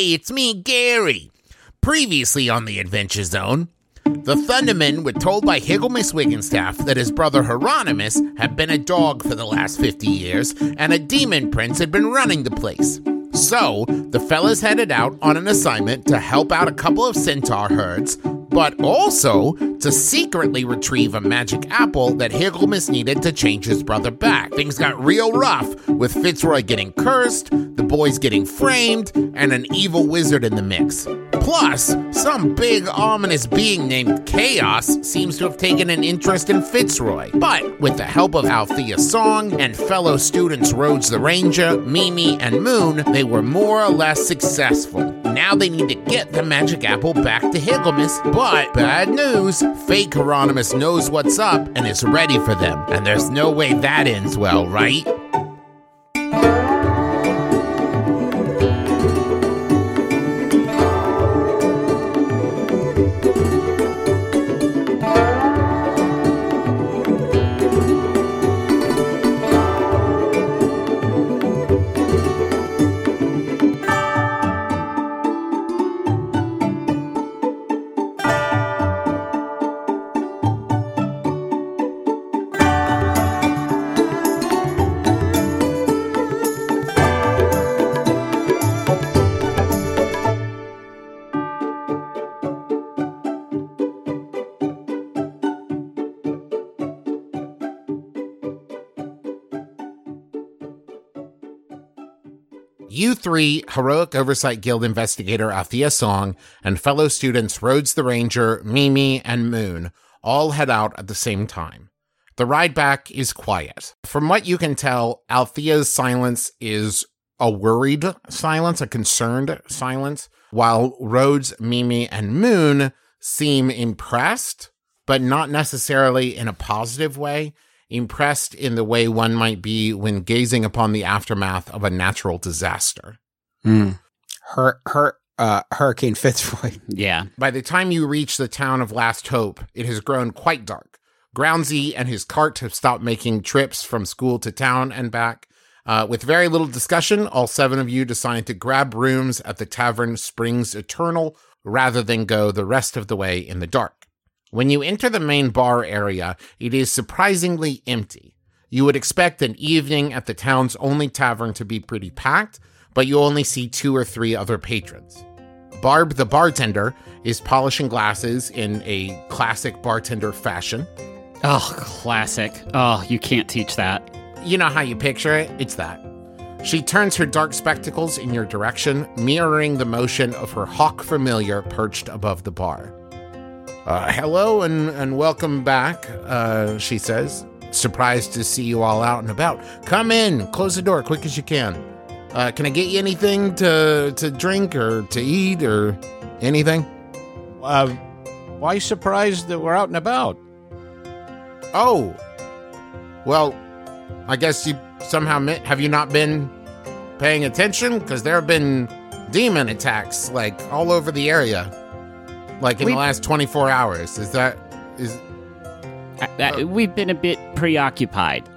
Hey, it's me, Gary. Previously on the Adventure Zone, the Thundermen were told by Higglemus Wiggenstaff that his brother Hieronymus had been a dog for the last 50 years, and a demon prince had been running the place. So, the fellas headed out on an assignment to help out a couple of centaur herds, but also to secretly retrieve a magic apple that Higglemus needed to change his brother back. Things got real rough, with Fitzroy getting cursed, the boys getting framed, and an evil wizard in the mix. Plus, some big ominous being named Chaos seems to have taken an interest in Fitzroy. But with the help of Althea Song and fellow students Rhodes the Ranger, Mimi, and Moon, they were more or less successful. Now they need to get the magic apple back to Higglemus, but bad news, fake Hieronymus knows what's up and is ready for them. And there's no way that ends well, right? You three, Heroic Oversight Guild investigator Althea Song, and fellow students Rhodes the Ranger, Mimi, and Moon, all head out at the same time. The ride back is quiet. From what you can tell, Althea's silence is a worried silence, a concerned silence, while Rhodes, Mimi, and Moon seem impressed, but not necessarily in a positive way. Impressed in the way one might be when gazing upon the aftermath of a natural disaster. Hurricane Fitzroy. Yeah. By the time you reach the town of Last Hope, it has grown quite dark. Groundsy and his cart have stopped making trips from school to town and back. With very little discussion, all 7 of you decide to grab rooms at the Tavern Springs Eternal rather than go the rest of the way in the dark. When you enter the main bar area, it is surprisingly empty. You would expect an evening at the town's only tavern to be pretty packed, but you only see 2 or 3 other patrons. Barb, the bartender, is polishing glasses in a classic bartender fashion. Oh, classic. Oh, you can't teach that. You know how you picture it? It's that. She turns her dark spectacles in your direction, mirroring the motion of her hawk familiar perched above the bar. Hello and welcome back, she says. Surprised to see you all out and about. Come in, close the door quick as you can. Can I get you anything to drink or to eat or anything? Why surprised that we're out and about? Oh, well, I guess you somehow have you not been paying attention? Because there have been demon attacks, like, all over the area. Like in the last 24 hours. We've been a bit preoccupied.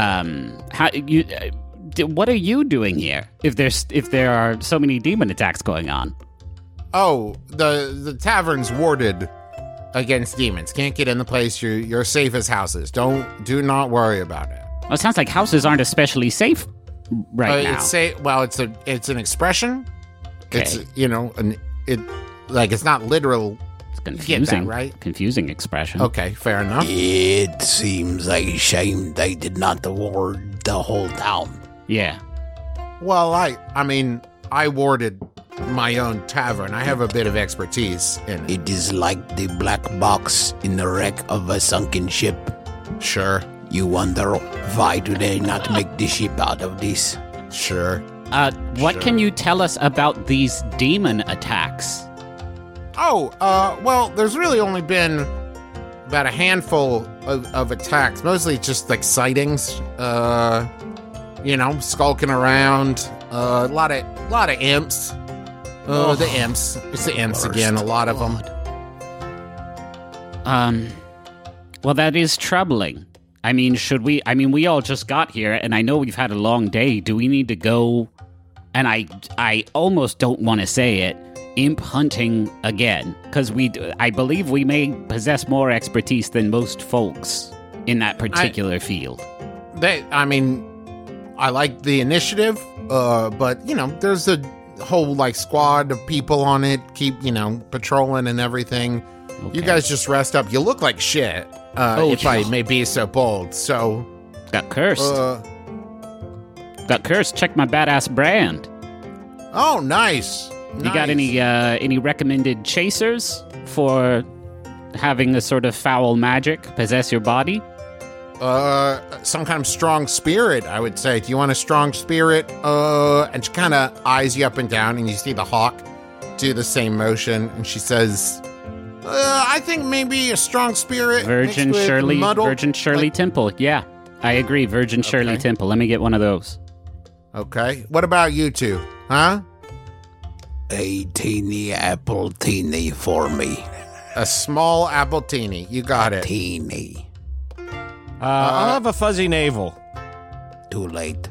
What are you doing here? If there are so many demon attacks going on? Oh, the tavern's warded against demons. Can't get in the place. You're safe as houses. Do not worry about it. Well, it sounds like houses aren't especially safe right now. It's an expression. Okay. It's it's not literal. It's confusing, get that, right? Confusing expression. Okay, fair enough. It seems a shame they did not ward the whole town. Yeah. Well, I warded my own tavern. I have a bit of expertise in it. It is like the black box in the wreck of a sunken ship. Sure. You wonder, why do they not make the ship out of this? Sure. What can you tell us about these demon attacks? Oh, well, there's really only been about a handful of attacks. Mostly just like sightings, skulking around, a lot of imps. The imps. It's the imps again, a lot of them. Well, that is troubling. We all just got here, and I know we've had a long day. Do we need to go and I almost don't want to say it, imp hunting again, because I believe we may possess more expertise than most folks in that particular field. I like the initiative, but, there's a whole, squad of people on it, keep, patrolling and everything. Okay. You guys just rest up. You look like shit, if I may be so bold, so... Got cursed. Got cursed. Check my badass brand. Oh, nice. You got any recommended chasers for having a sort of foul magic possess your body? Some kind of strong spirit, I would say. Do you want a strong spirit? And she kind of eyes you up and down, and you see the hawk do the same motion, and she says, I think maybe a strong spirit. Virgin Shirley Temple. Yeah, I agree. Virgin Shirley Temple. Let me get one of those. Okay. What about you two? Huh? A teeny apple teeny for me. A small apple teeny. You got it. Teeny. I'll have a fuzzy navel. Too late.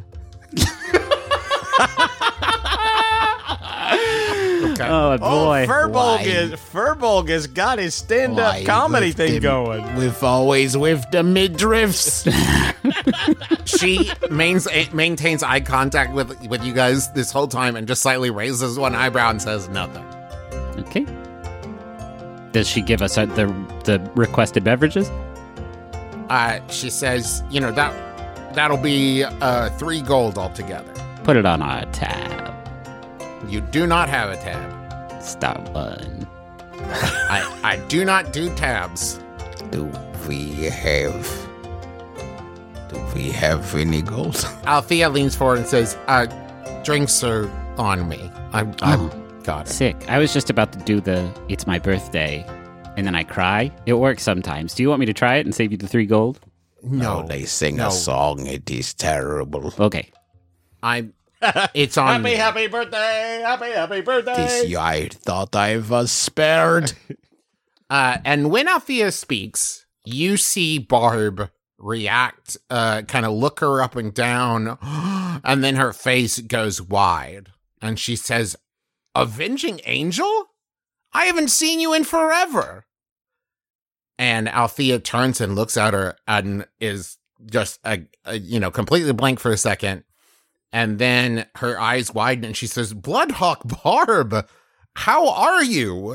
Okay. Oh boy! Furbolg has got his stand-up comedy thing going. We've always with the midriffs. She maintains eye contact with you guys this whole time and just slightly raises one eyebrow and says nothing. Okay. Does she give us the requested beverages? She says, that'll be 3 gold altogether. Put it on our tab. You do not have a tab. Star 1. I do not do tabs. Do we have any gold? Althea leans forward and says, drinks are on me. I've got it. Sick. I was just about to do it's my birthday, and then I cry. It works sometimes. Do you want me to try it and save you the 3 gold? No, they sing a song. It is terrible. Okay. It's on Happy birthday! Happy birthday! This I thought I was spared. And when Althea speaks, you see Barb react, kind of look her up and down, and then her face goes wide. And she says, Avenging Angel? I haven't seen you in forever. And Althea turns and looks at her and is just, completely blank for a second. And then her eyes widen and she says, Bloodhawk Barb, how are you?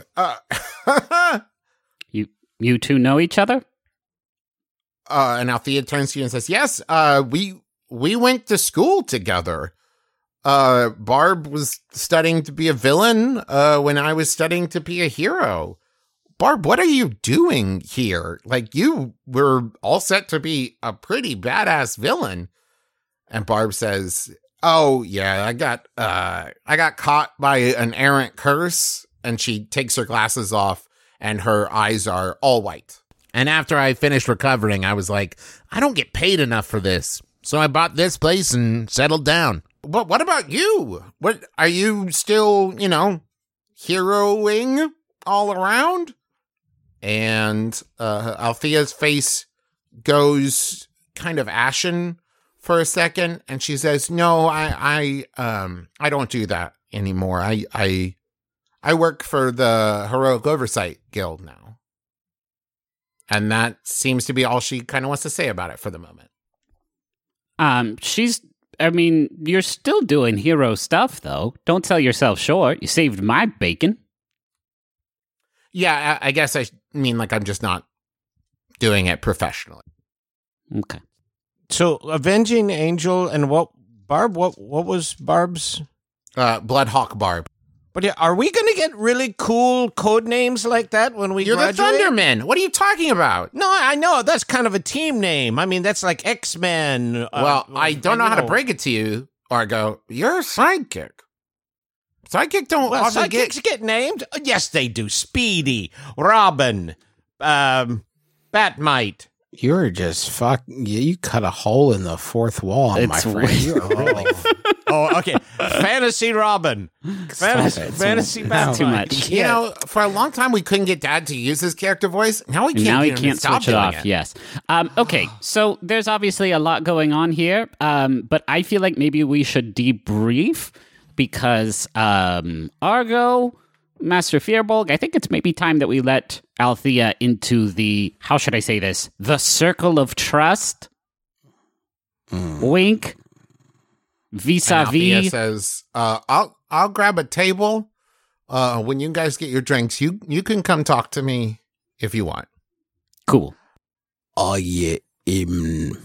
You two know each other? And Althea turns to you and says, yes, we went to school together. Barb was studying to be a villain when I was studying to be a hero. Barb, what are you doing here? You were all set to be a pretty badass villain. And Barb says, oh, yeah, I got caught by an errant curse. And she takes her glasses off and her eyes are all white. And after I finished recovering, I was like, I don't get paid enough for this. So I bought this place and settled down. But what about you? What are you still, heroing all around? And Althea's face goes kind of ashen for a second, and she says, "No, I don't do that anymore. I work for the Heroic Oversight Guild now." And that seems to be all she kind of wants to say about it for the moment. You're still doing hero stuff, though. Don't sell yourself short. You saved my bacon. Yeah, I guess I'm just not doing it professionally. Okay. So, Avenging Angel and what was Barb's? Bloodhawk Barb. But are we going to get really cool code names like that when we graduate? You're the Thundermen. What are you talking about? No, I know. That's kind of a team name. I mean, that's like X-Men. Well, I don't know how to break it to you, Argo. You're a sidekick. Sidekick don't often sidekicks get named? Yes, they do. Speedy, Robin, Batmite. You're just you cut a hole in the fourth wall, my friend. You're really... Oh, okay. Fantasy Robin. Fantasy Batman. Too much. For a long time we couldn't get Dad to use his character voice. Now he can't switch it off. Yes. Okay. So there's obviously a lot going on here. But I feel like maybe we should debrief because Argo, Master Fearbolg, I think it's maybe time that we let Althea into the, how should I say this, the circle of trust? Wink. Vis-a-vis. Althea says, I'll grab a table. When you guys get your drinks, you can come talk to me if you want. Cool. I am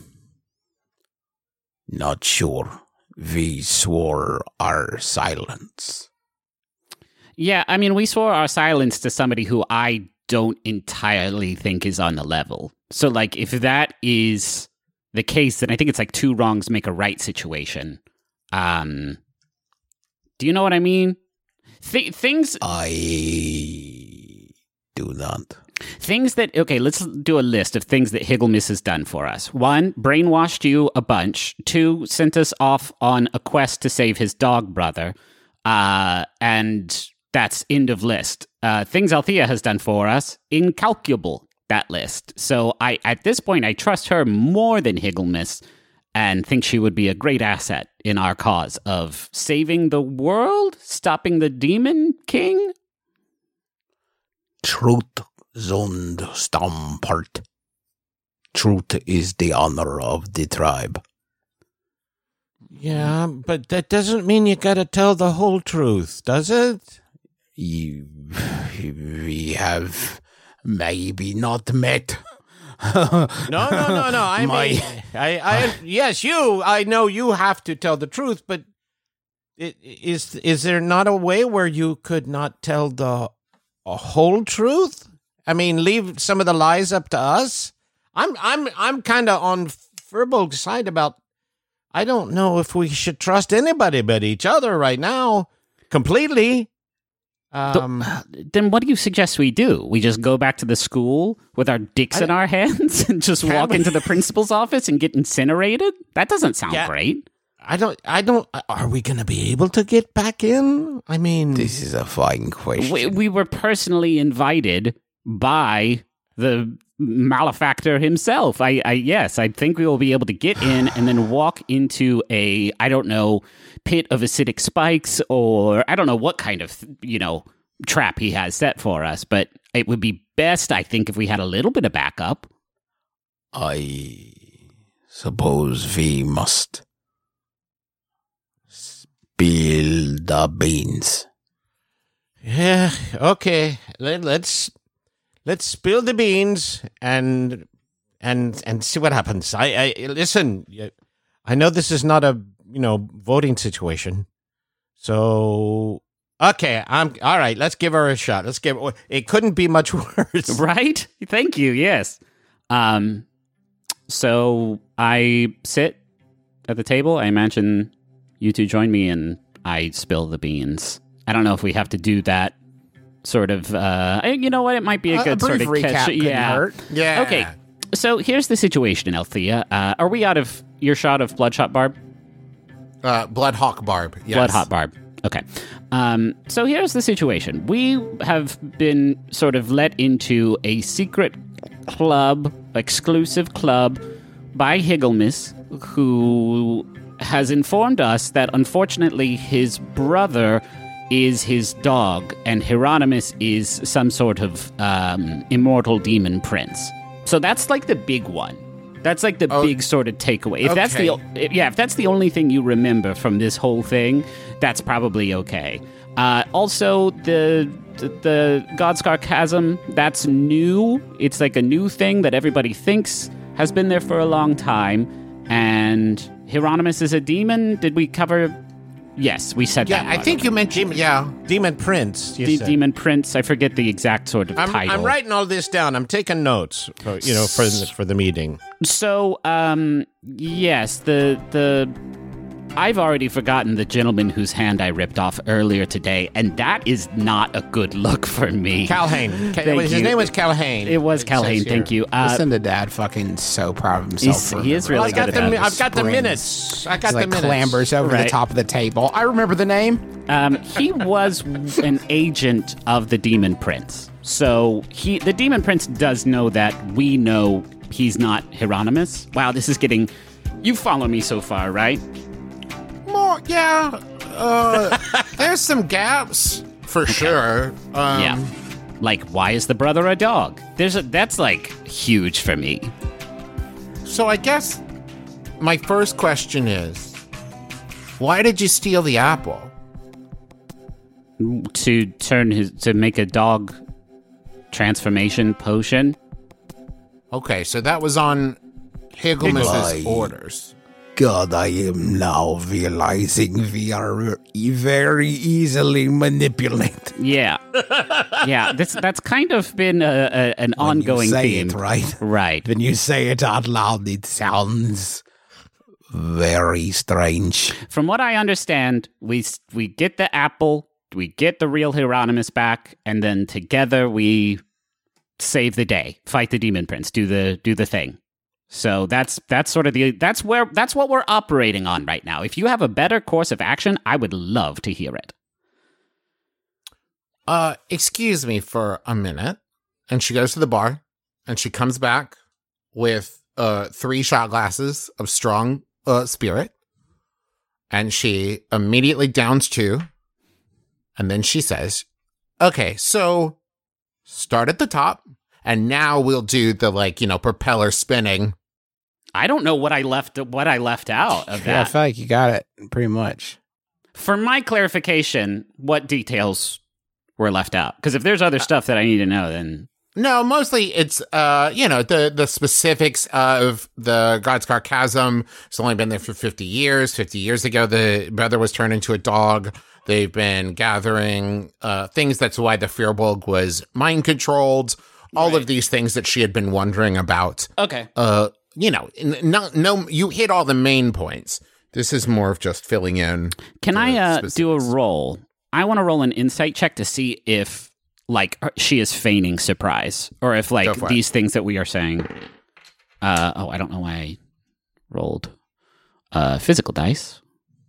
not sure. We swore our silence. Yeah, I mean, we swore our silence to somebody who I don't entirely think is on the level. So, like, if that is the case, then I think it's like two wrongs make a right situation. Do you know what I mean? Things... I do not. Things that... Okay, let's do a list of things that Higglemas has done for us. 1, brainwashed you a bunch. 2, sent us off on a quest to save his dog brother. And that's end of list. Things Althea has done for us, incalculable, that list. So at this point, I trust her more than Higglemas and think she would be a great asset in our cause of saving the world, stopping the Demon King. Truth zond stampart. Truth is the honor of the tribe. Yeah, but that doesn't mean you gotta tell the whole truth, does it? We have maybe not met. No. I mean, yes, you. I know you have to tell the truth, but is there not a way where you could not tell the whole truth? I mean, leave some of the lies up to us. I'm kind of on Fearbolg's side about. I don't know if we should trust anybody but each other right now, completely. Then what do you suggest we do? We just go back to the school with our dicks in our hands and just walk into the principal's office and get incinerated? That doesn't sound great. I don't. Are we going to be able to get back in? I mean, this is a fine question. We were personally invited by the malefactor himself. Yes, I think we will be able to get in and then walk into a, I don't know, pit of acidic spikes, or I don't know what kind of, trap he has set for us, but it would be best, I think, if we had a little bit of backup. I suppose we must spill the beans. Yeah, okay. Let's spill the beans and see what happens. I listen. I know this is not a voting situation, so okay. I'm all right. Let's give her a shot. It couldn't be much worse, right? Thank you. Yes. So I sit at the table. I imagine you two join me, and I spill the beans. I don't know if we have to do that. Sort of, you know what? It might be a good sort of catch. Hurt. Yeah. Okay. So here's the situation, Althea. Are we out of earshot of Bloodshot Barb? Bloodhawk Barb. Yes. Bloodhawk Barb. Okay. So here's the situation. We have been sort of let into a secret club, exclusive club, by Higglemas, who has informed us that unfortunately his brother is his dog, and Hieronymus is some sort of immortal demon prince. So that's like the big one. That's like the big sort of takeaway. If that's the only thing you remember from this whole thing, that's probably okay. Also, the Godscar Chasm, that's new. It's like a new thing that everybody thinks has been there for a long time. And Hieronymus is a demon. Did we cover? Yes, we said that. Yeah, I think you mentioned, Demon Prince. Demon Prince. I forget the exact sort of title. I'm writing all this down. I'm taking notes, for the meeting. So, yes, I've already forgotten the gentleman whose hand I ripped off earlier today, and that is not a good look for me. Calhane. His name was Calhane. It was Calhane, thank you. Listen to Dad fucking so proud of himself. He is really good at that. I've got the minutes. I got the minutes. Clambers over the top of the table. I remember the name. He was an agent of the Demon Prince. So the Demon Prince does know that we know he's not Hieronymus. Wow, this is getting... You follow me so far, right? More, yeah. There's some gaps for sure. Yeah. Like, why is the brother a dog? That's like huge for me. So I guess my first question is, why did you steal the apple? To make a dog transformation potion. Okay, so that was on Higglemus's orders. God, I am now realizing we are very easily manipulated. Yeah. Yeah, that's kind of been an ongoing say theme. It, right? Right. When you say it out loud, it sounds very strange. From what I understand, we get the apple, we get the real Hieronymus back, and then together we save the day, fight the demon prince, do the thing. So that's sort of that's what we're operating on right now. If you have a better course of action, I would love to hear it. Excuse me for a minute. And she goes to the bar and she comes back with 3 shot glasses of strong spirit. And she immediately downs 2. And then she says, okay, so start at the top. And now we'll do the propeller spinning. I don't know what I left out of that. Yeah, I feel like you got it pretty much. For my clarification, what details were left out? Because if there's other stuff that I need to know, then no, mostly it's the specifics of the Godskar Chasm. It's only been there for 50 years. 50 years ago, the brother was turned into a dog. They've been gathering things. That's why the Firbolg was mind controlled. All of these things that she had been wondering about. Okay. You hit all the main points. This is more of just filling in. Can I do a roll? I want to roll an insight check to see if, she is feigning surprise, or if, these things that we are saying. I don't know why I rolled physical dice.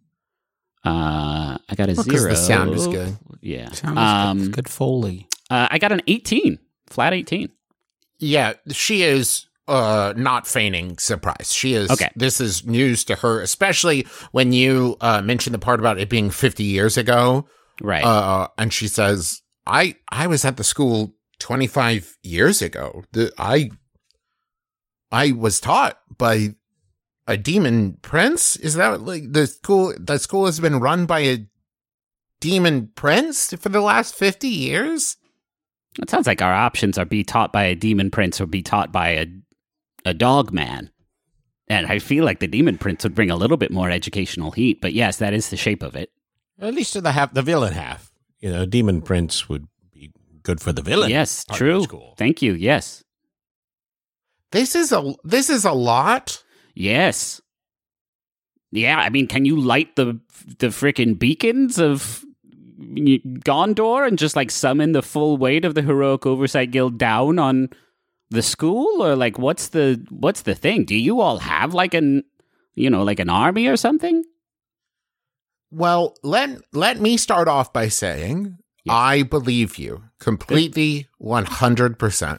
I got a 0. The sound is good. Yeah. Sounds good Foley. I got an 18. Flat 18. Yeah, she is not feigning surprise. She is. Okay. This is news to her, especially when you mentioned the part about it being 50 years ago. Right. And she says, I was at the school 25 years ago. I was taught by a demon prince. Is that the school? The school has been run by a demon prince for the last 50 years? It sounds like our options are be taught by a demon prince or be taught by a dog man. And I feel like the demon prince would bring a little bit more educational heat, but yes, that is the shape of it. At least to the villain half. Demon prince would be good for the villain. Yes, true. Thank you. Yes. This is a lot. Yes. Yeah, I mean, can you light the freaking beacons of Gondor and just summon the full weight of the Heroic Oversight Guild down on the school? Or what's the thing? Do you all have an army or something? Well, let me start off by saying I believe you completely. 100%.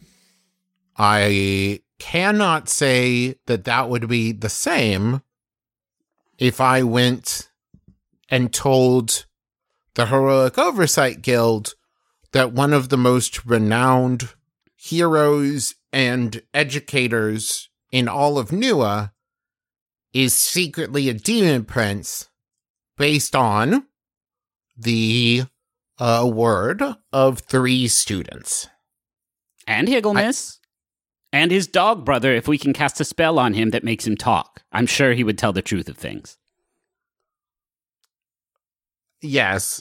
I cannot say that would be the same if I went and told the Heroic Oversight Guild that one of the most renowned heroes and educators in all of Nua is secretly a demon prince based on the word of 3 students. And Higglemus. And his dog brother, if we can cast a spell on him that makes him talk. I'm sure he would tell the truth of things. Yes.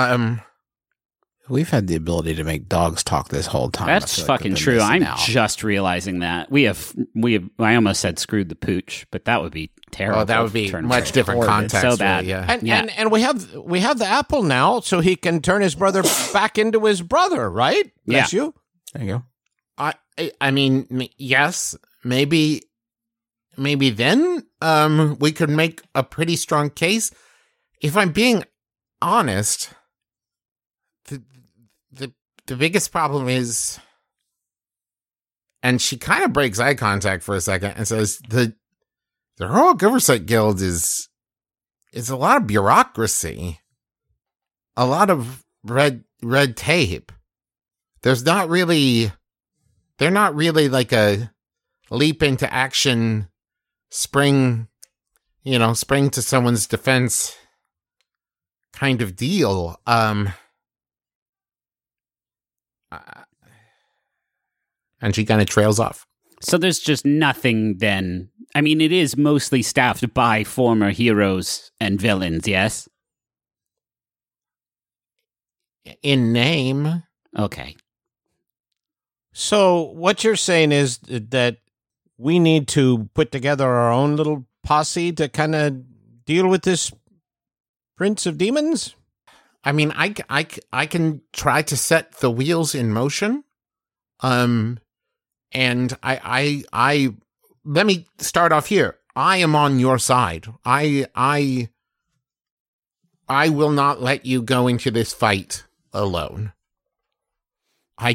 We've had the ability to make dogs talk this whole time. That's fucking true. I'm just realizing that. We have. I almost said screwed the pooch, but that would be terrible. Oh, that would be much different context. So bad. Really, yeah. And we have the apple now, so he can turn his brother back into his brother, right? Bless you. There you go. I mean, yes, maybe then we could make a pretty strong case. If I'm being honest, the biggest problem is, and she kind of breaks eye contact for a second and says, the Heroic Oversight Guild is is a lot of bureaucracy, a lot of red tape. They're not really like a leap into action, spring to someone's defense kind of deal. And she kind of trails off. So there's just nothing then. I mean, it is mostly staffed by former heroes and villains, yes? In name. Okay. So what you're saying is that we need to put together our own little posse to kind of deal with this Prince of Demons? I mean, I can try to set the wheels in motion. And I let me start off here. I am on your side. I will not let you go into this fight alone. I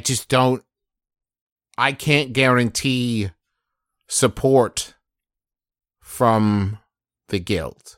can't guarantee support from the guild.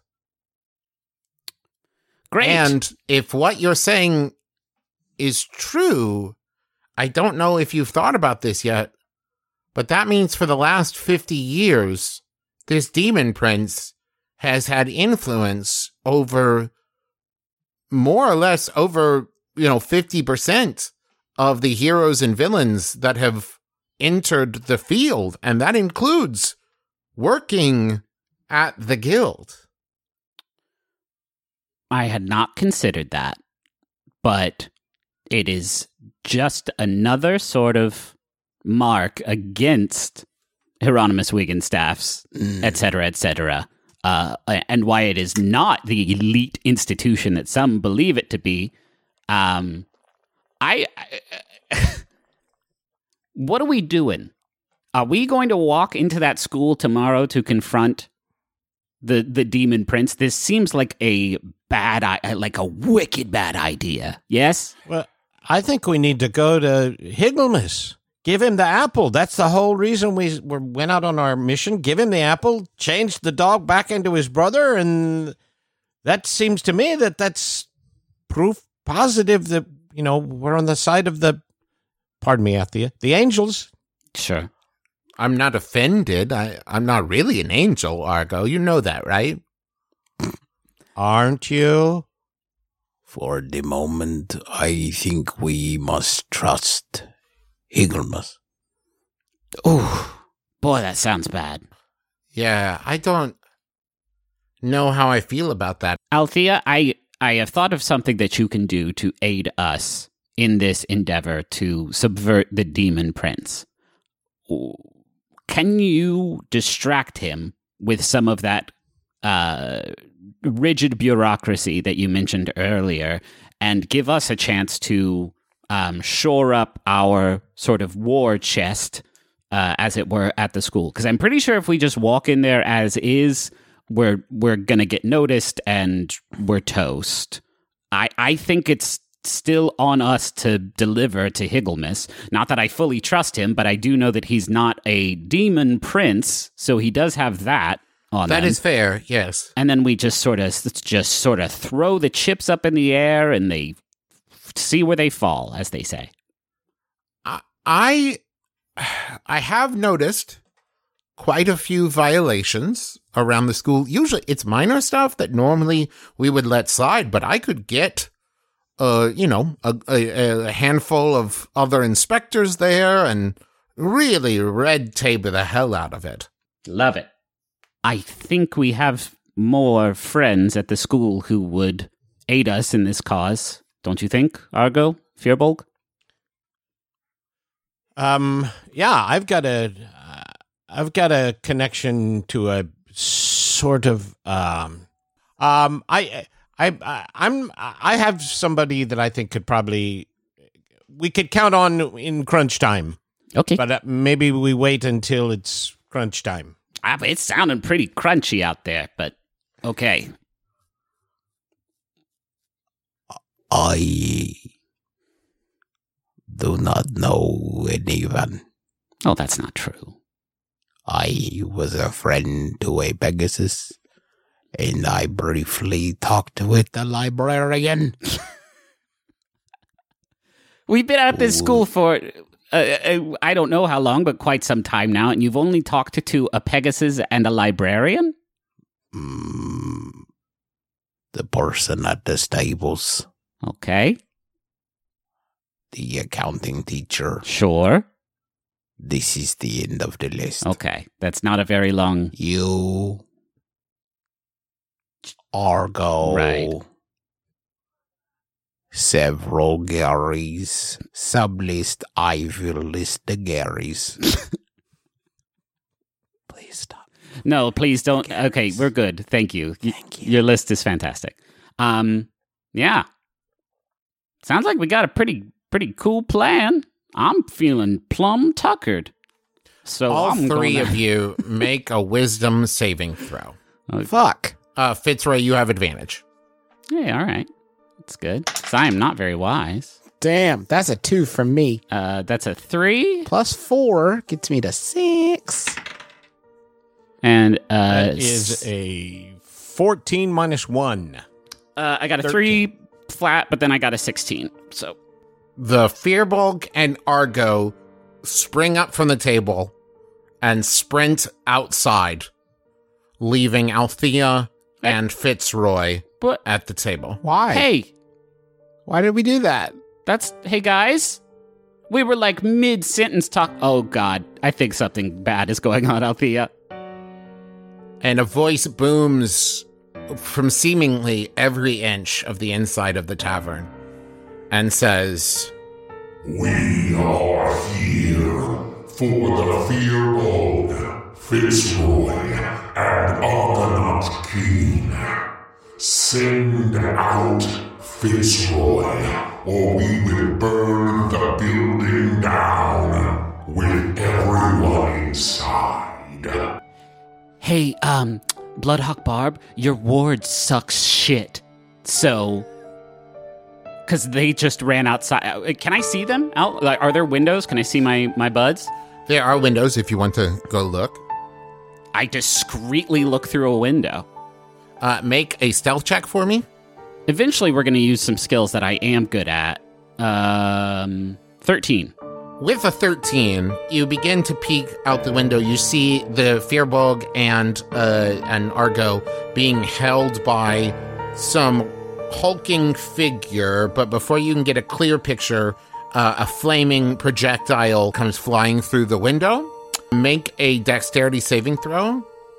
Great. And if what you're saying is true, I don't know if you've thought about this yet, but that means for the last 50 years, this demon prince has had influence over more or less over, 50% of the heroes and villains that have entered the field. And that includes working at the guild. I had not considered that, but it is just another sort of mark against Hieronymus Wiggenstaff's, et cetera, and why it is not the elite institution that some believe it to be. What are we doing? Are we going to walk into that school tomorrow to confront the demon prince? This seems like a wicked bad idea. Yes? Well, I think we need to go to Higglemus. Give him the apple. That's the whole reason we went out on our mission. Give him the apple, change the dog back into his brother, and that seems to me that's proof positive that, we're on the side of pardon me, Althea, the angels. Sure. I'm not offended. I'm not really an angel, Argo. You know that, right? Aren't you? For the moment, I think we must trust Higglemus. Oh, boy, that sounds bad. Yeah, I don't know how I feel about that. Althea, I have thought of something that you can do to aid us in this endeavor to subvert the demon prince. Can you distract him with some of that rigid bureaucracy that you mentioned earlier and give us a chance to shore up our sort of war chest, as it were, at the school? Because I'm pretty sure if we just walk in there as is, we're going to get noticed and we're toast. I think it's still on us to deliver to Higglemus. Not that I fully trust him, but I do know that he's not a demon prince, so he does have that on That him. is fair, yes. And then we just sort of throw the chips up in the air and they see where they fall, as they say. I have noticed quite a few violations around the school. Usually it's minor stuff that normally we would let slide, but I could get a handful of other inspectors there and really red tape the hell out of it. Love it. I think we have more friends at the school who would aid us in this cause. Don't you think, Argo? Firbolg? Yeah, I've got a connection to a sort of I have somebody that I think we could count on in crunch time. Okay. But maybe we wait until it's crunch time. It's sounding pretty crunchy out there, but okay. I do not know anyone. Oh, that's not true. I was a friend to a Pegasus, And I briefly talked with the librarian. We've been at this school for, I don't know how long, but quite some time now, and you've only talked to a Pegasus and a librarian? The person at the stables. Okay. The accounting teacher. Sure. This is the end of the list. Okay. That's not a very long... You... Argo. Right. Several Garys. Sublist, I will list the Garys. Please stop. No, please don't. Okay, we're good. Thank you. Thank you. Your list is fantastic. Yeah. Sounds like we got a pretty cool plan. I'm feeling plumb tuckered. So All I'm three gonna... of you make a wisdom saving throw. Fuck. Fitzroy, you have advantage. Hey, all right. That's good. 'Cause I am not very wise. Damn, that's a 2 from me. That's a 3. Plus 4 gets me to 6. And That is a 14 minus 1. I got a 3 flat, but then I got a 16. So The Fearbulk and Argo spring up from the table and sprint outside, leaving Althea and Fitzroy But- at the table. Why? hey, Why did we do that? hey guys, we were like mid-sentence talk. Oh God, I think something bad is going on, Althea. And a voice booms from seemingly every inch of the inside of the tavern and says, We are here for the Fearbulk, Fitzroy, and Argonaut King. Send out Fitzroy, or we will burn the building down with everyone inside. Hey, Bloodhawk Barb, your ward sucks shit. So, because they just ran outside. Can I see them out? Like, are there windows? Can I see my buds? there are windows if you want to go look. I discreetly look through a window. Make a stealth check for me. Eventually, we're going to use some skills that I am good at. 13. With a 13, you begin to peek out the window. You see the Fearbulk and Argo being held by some hulking figure, but before you can get a clear picture, a flaming projectile comes flying through the window. Make a dexterity saving throw.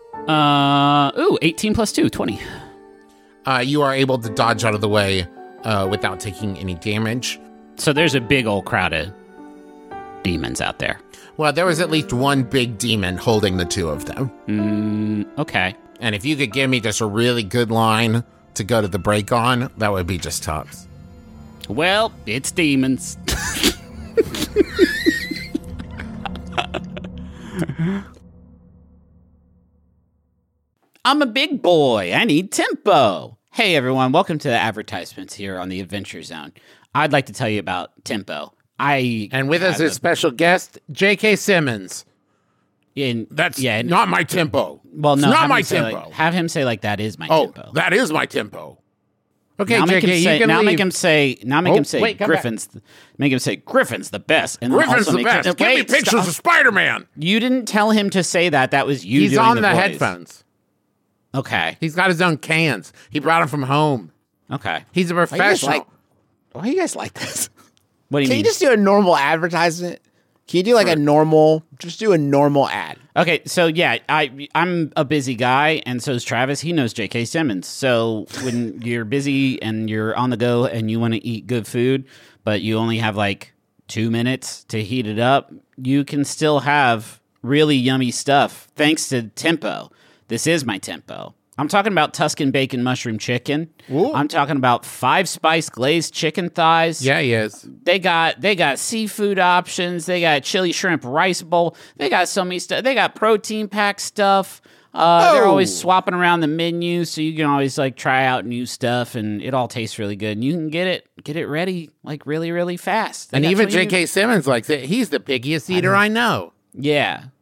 18 plus 2, 20. You are able to dodge out of the way without taking any damage. So there's a big old crowd of demons out there. Well, there was at least one big demon holding the two of them. Okay. And if you could give me just a really good line to go to the break on, that would be just tops. Well, it's demons. I'm a big boy. I need tempo. Hey, everyone. Welcome to the advertisements here on the Adventure Zone. I'd like to tell you about tempo. And with us is special guest, J.K. Simmons. That's not my tempo. Well, no, it's not have my him say, tempo. like, have him say like that is my Oh, tempo. that is my tempo. Okay, Now make J.K., him say, you can now leave. make him say. Now make Oh, him say. wait, come Griffin's. Make him say Griffin's the best. And then Griffin's also the make best. him- Give me wait, pictures stop. of Spider-Man. You didn't tell him to say that. That was you. He's doing on the the voice. headphones. Okay. He's got his own cans. He brought them from home. Okay. He's a Why you guys professional. why you guys like this? What do you Can mean? you just do a normal advertisement? Can you do like a normal ad? Okay, so yeah, I'm a busy guy, and so is Travis. He knows J.K. Simmons. So when you're busy and you're on the go and you want to eat good food, but you only have like 2 minutes to heat it up, you can still have really yummy stuff thanks to Tempo. This is my Tempo. I'm talking about Tuscan bacon mushroom chicken. Ooh. I'm talking about 5-spice glazed chicken thighs. Yeah, he is. They got seafood options. They got chili shrimp rice bowl. They got so many stuff. They got protein pack stuff. They're always swapping around the menu, so you can always like try out new stuff, and it all tastes really good. And you can get it ready like really, really fast. They And got even 20 J.K. Simmons likes it. He's the pickiest eater I know. Yeah.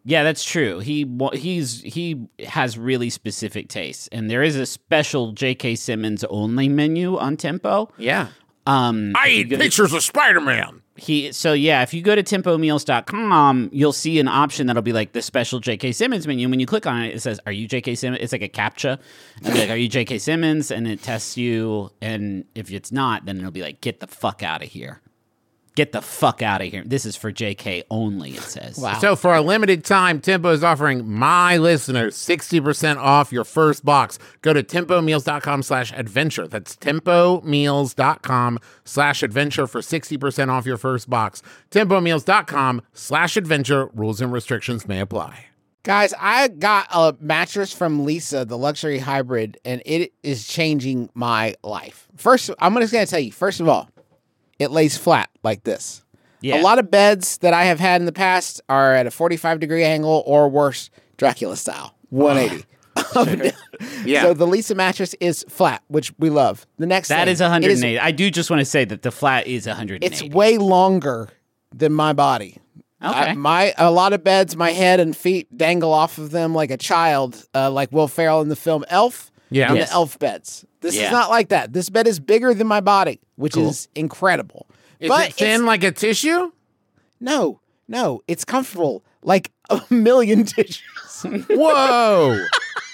Yeah, that's true. He has really specific tastes, and there is a special J.K. Simmons only menu on Tempo. Yeah. I eat pictures of Spider-Man. If you go to tempomeals.com, you'll see an option that'll be like the special J.K. Simmons menu. When you click on it, it says, "Are you J.K. Simmons?" It's like a CAPTCHA. And like, "Are you J.K. Simmons?" And it tests you. And if it's not, then it'll be like, "Get the fuck out of here. Get the fuck out of here. This is for JK only," it says. Wow. So for a limited time, Tempo is offering my listeners 60% off your first box. Go to tempomeals.com/adventure. That's tempomeals.com/adventure for 60% off your first box. tempomeals.com/adventure. Rules and restrictions may apply. Guys, I got a mattress from Lisa, the luxury hybrid, and it is changing my life. First, I'm just going to tell you, first of all, it lays flat like this. Yeah. A lot of beds that I have had in the past are at a 45-degree angle or worse, Dracula style, 180. Yeah. So the Lisa mattress is flat, which we love. The next That thing, is 180. I do just want to say that the flat is 180. it's way longer than my body. Okay. A lot of beds, my head and feet dangle off of them like a child, like Will Ferrell in the film Elf. Yeah. In Yes. the Elf beds. This Yeah. is not like that. This bed is bigger than my body, which is incredible. Is it thin like a tissue? No, it's comfortable like a million tissues. Whoa.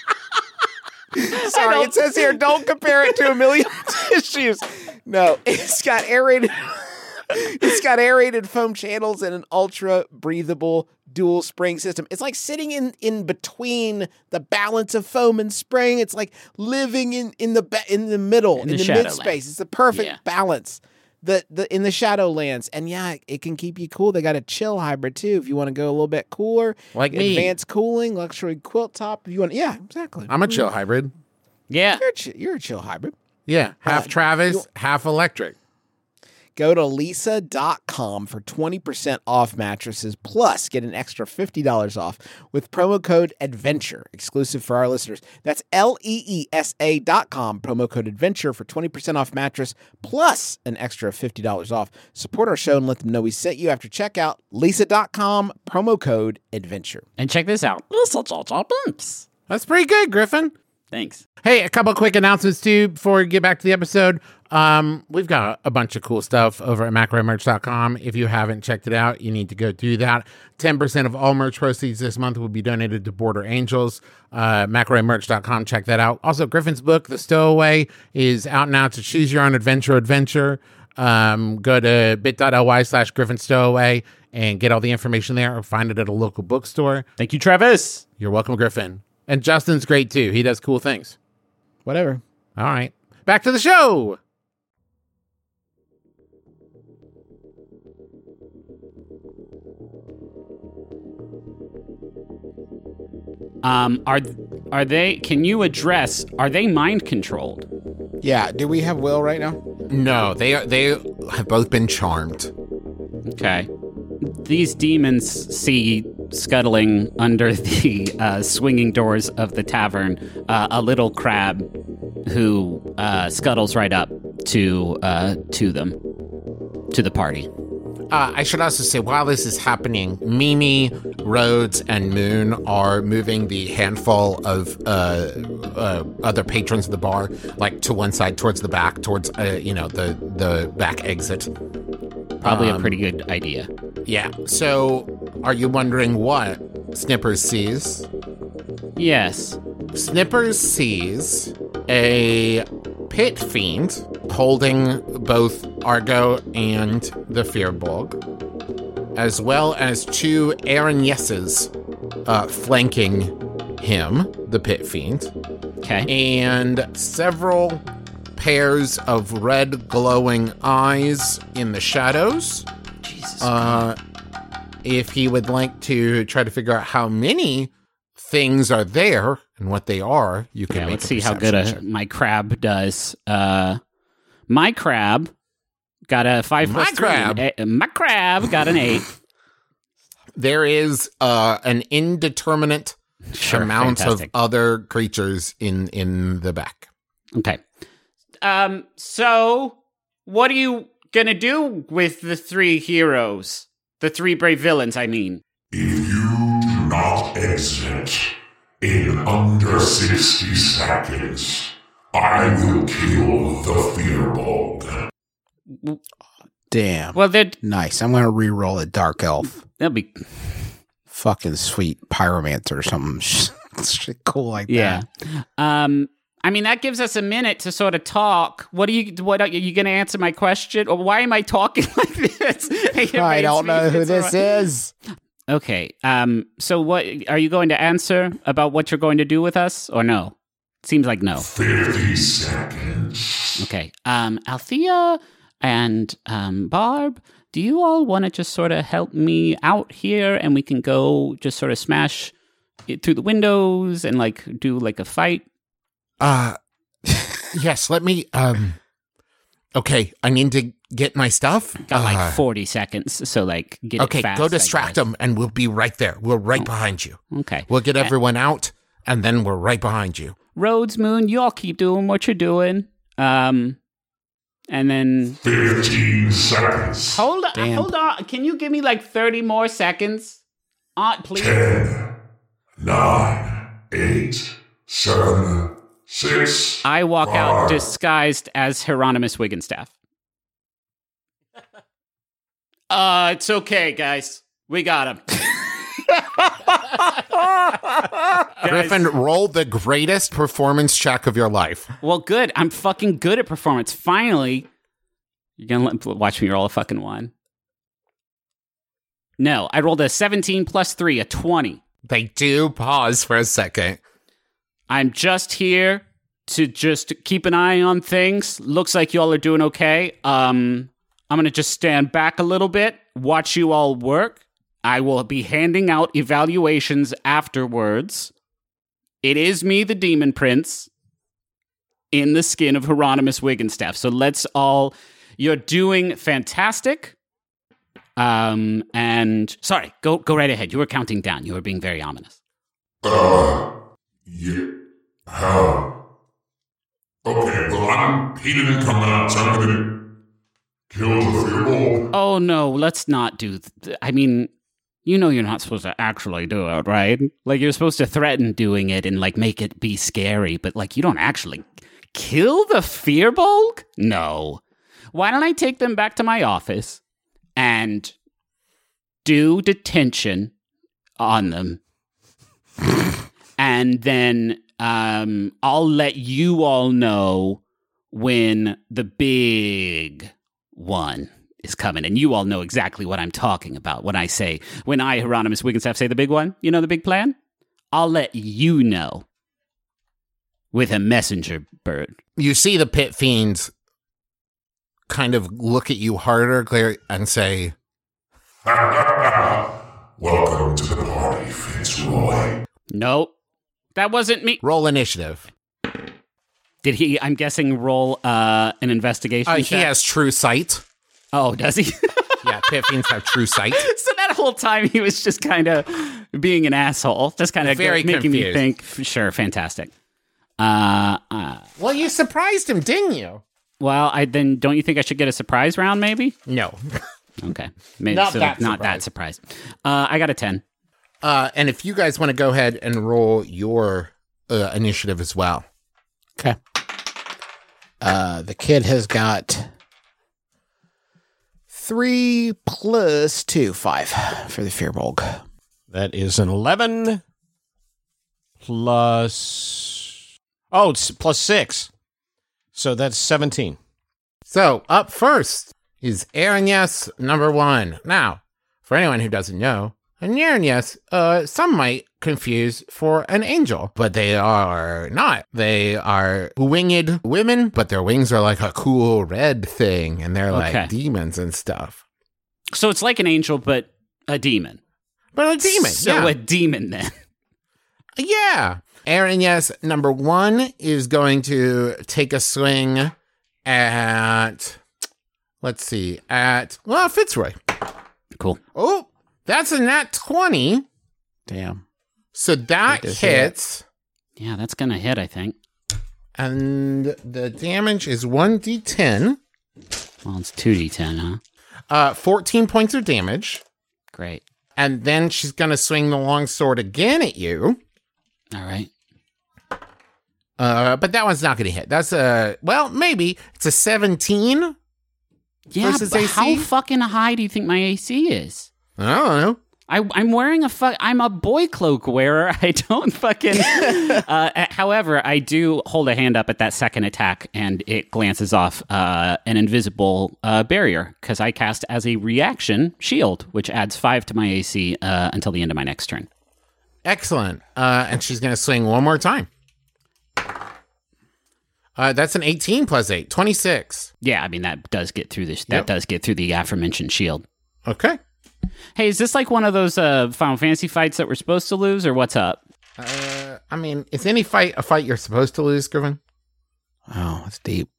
Sorry, it says here, don't compare it to a million tissues. No, it's got aerated. It's got aerated foam channels and an ultra breathable dual spring system. It's like sitting in between the balance of foam and spring. It's like living in the middle, in the mid space. It's the perfect balance. In the Shadowlands. And yeah, it can keep you cool. They got a chill hybrid too if you want to go a little bit cooler. Like me. Advanced cooling, luxury quilt top. If you want, yeah, exactly. I'm a chill hybrid. Yeah. You're a chill hybrid. Yeah. Half Travis, half electric. Go to lisa.com for 20% off mattresses, plus get an extra $50 off with promo code ADVENTURE, exclusive for our listeners. That's LEESA.com, promo code ADVENTURE for 20% off mattress, plus an extra $50 off. Support our show and let them know we sent you after checkout. Lisa.com, promo code ADVENTURE. And check this out. That's pretty good, Griffin. Thanks. Hey, a couple quick announcements too before we get back to the episode. We've got a bunch of cool stuff over at macromerch.com. If you haven't checked it out, you need to go do that. 10% of all merch proceeds this month will be donated to Border Angels. Macromerch.com, check that out. Also, Griffin's book, The Stowaway, is out now to choose your own adventure. Go to bit.ly/GriffinStowaway and get all the information there, or find it at a local bookstore. Thank you, Travis. You're welcome, Griffin. And Justin's great too. He does cool things. Whatever. All right. Back to the show. Are they, can you address, are they mind controlled? Yeah. Do we have Will right now? No, they have both been charmed. Okay. These demons see scuttling under the swinging doors of the tavern a little crab who scuttles right up to them, to the party. I should also say, while this is happening, Mimi, Rhodes, and Moon are moving the handful of other patrons of the bar, like to one side, towards the back, towards the back exit. Probably a pretty good idea. Yeah. So, are you wondering what Snippers sees? Yes. Snippers sees a pit fiend holding both Argo and the Firbolg, as well as two Aranyeses flanking him, the pit fiend. Okay. And several pairs of red glowing eyes in the shadows. Jesus. If he would like to try to figure out how many things are there and what they are, you can make let's a see how good perception check. my crab does. My crab got a 5 plus 3. My crab got an 8. There is an indeterminate amount fantastic. of other creatures in the back. Okay. So what are you gonna do with the 3 heroes? The 3 brave villains, I mean. If you do not exit in under 60 seconds, I will kill the Firbolg. Damn. Well, Nice. I'm going to re-roll a Dark Elf. that'll be Fucking sweet Pyromancer or something shit cool like yeah. that. I mean, that gives us a minute to sort of talk. What are you going to answer my question? Or why am I talking like this? I don't know who this is. Okay. So what are you going to answer about what you're going to do with us or no? Seems like no. 50 seconds. Okay. Althea and Barb, do you all want to just sort of help me out here and we can go just sort of smash it through the windows and like do like a fight? Yes, let me, okay, I need to get my stuff. Got like 40 seconds, so like get Okay, it fast. go distract them and we'll be right there. We're right behind you. Okay. We'll get everyone out and then we're right behind you. Rhodes, Moon, you all keep doing what you're doing. And then 15 seconds. hold on. Can you give me like 30 more seconds? Please. 10, 9, 8, 7, 6. I walk out 5. disguised as Hieronymus Wiggenstaff. It's okay, guys. We got him. Griffin, roll the greatest performance check of your life. Well, good. I'm fucking good at performance. Finally, you're gonna watch me roll a fucking 1. No, I rolled a 17 plus 3, a 20. They do pause for a second. I'm just here to just keep an eye on things. Looks like y'all are doing okay. I'm gonna just stand back a little bit, watch you all work. I will be handing out evaluations afterwards. It is me, the Demon Prince, in the skin of Hieronymus Wiggenstaff. So let's all... You're doing fantastic. And... Sorry, go right ahead. You were counting down. You were being very ominous. Yeah. Okay, well, he didn't come out, so I'm gonna kill the Firbolg. Oh, no, let's not do... I mean... You know you're not supposed to actually do it, right? Like, you're supposed to threaten doing it and, like, make it be scary, but, like, you don't actually kill the Firbolg? No. Why don't I take them back to my office and do detention on them? And then I'll let you all know when the big one is coming, and you all know exactly what I'm talking about when I, Hieronymus Wiggenstaff, say the big one, you know the big plan? I'll let you know with a messenger bird. You see the pit fiends kind of look at you harder, Claire, and say, Welcome to the party, Fitzroy. Nope. That wasn't me. roll initiative. Did he, I'm guessing, roll an investigation He check? has true sight. Oh, does he? Yeah, pit fiends have true sight. So that whole time he was just kind of being an asshole, just kind of Very making confused. me think, sure, fantastic. Well, you surprised him, didn't you? Well, then don't you think I should get a surprise round, maybe? No. Okay. Maybe Not so that not that surprised. I got a 10. And if you guys want to go ahead and roll your initiative as well. Okay. The kid has got 3 plus 2, 5 for the Firbolg. That is an 11 plus... Oh, it's plus 6. So that's 17. So, up first is Aranyes number 1. Now, for anyone who doesn't know, an Aranyes, some might confuse for an angel, but they are not. They are winged women, but their wings are like a cool red thing, and they're Okay. like demons and stuff. So it's like an angel, but a demon. But a demon, So yeah. a demon then. Yeah. Aranyes number 1 is going to take a swing at, Fitzroy. Cool. Oh, that's a nat 20. Damn. So that does hits, Yeah, that's going to hit, I think. and the damage is 1d10, Well, it's 2d10, huh? 14 points of damage, Great. And then she's going to swing the longsword again at you. All right. But that one's not going to hit. That's maybe. It's a 17 Yeah, versus but AC? how fucking high do you think my AC is? I don't know. I'm wearing I'm a boy cloak wearer. I don't fucking. However, I do hold a hand up at that second attack, and it glances off an invisible barrier because I cast as a reaction shield, which adds 5 to my AC until the end of my next turn. Excellent. And she's going to swing one more time. That's an 18 plus 8, 26. Yeah, I mean that does get through this. That does get through the aforementioned shield. Okay. Hey, is this like one of those Final Fantasy fights that we're supposed to lose, or what's up? I mean, is any fight a fight you're supposed to lose, Griffin? Oh, that's deep.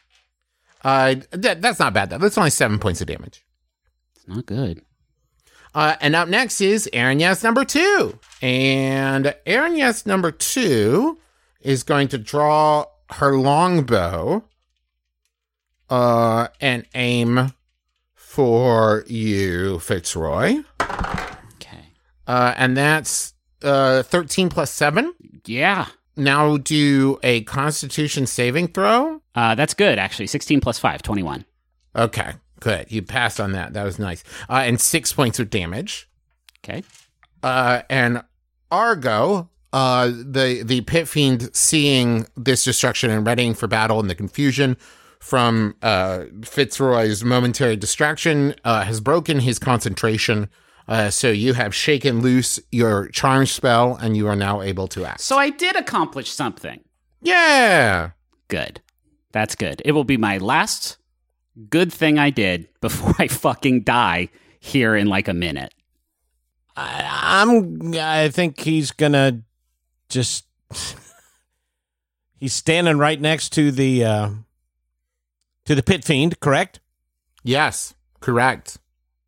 That's not bad, though. That's only 7 points of damage. It's not good. And up next is Aaron Yes number 2. And Aaron Yes number 2 is going to draw her longbow and aim for you, Fitzroy. Okay. And that's 13 plus 7. Yeah. Now do a Constitution saving throw. That's good, actually. 16 plus 5, 21. Okay, good. You passed on that. That was nice. And 6 points of damage. Okay. And Argo, the pit fiend, seeing this destruction and readying for battle and the confusion from Fitzroy's momentary distraction, has broken his concentration. So you have shaken loose your charm spell, and you are now able to act. So I did accomplish something. Yeah. Good. That's good. It will be my last good thing I did before I fucking die here in like a minute. I think he's gonna just. He's standing right next to the pit fiend, correct? Yes, correct.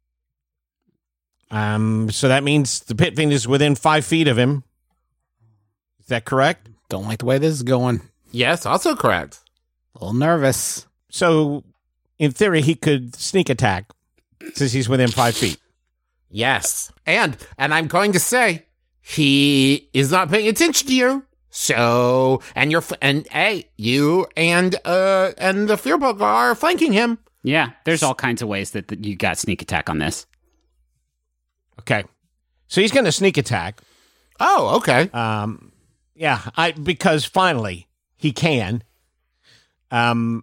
So that means the pit fiend is within 5 feet of him. Is that correct? Don't like the way this is going. Yes, also correct. A little nervous. So, in theory, he could sneak attack since he's within 5 feet. Yes. And I'm going to say he is not paying attention to you. So, and you and the Fearbog are flanking him. Yeah, there's all kinds of ways that you got sneak attack on this. Okay. So he's going to sneak attack. Oh, okay. Because finally he can. And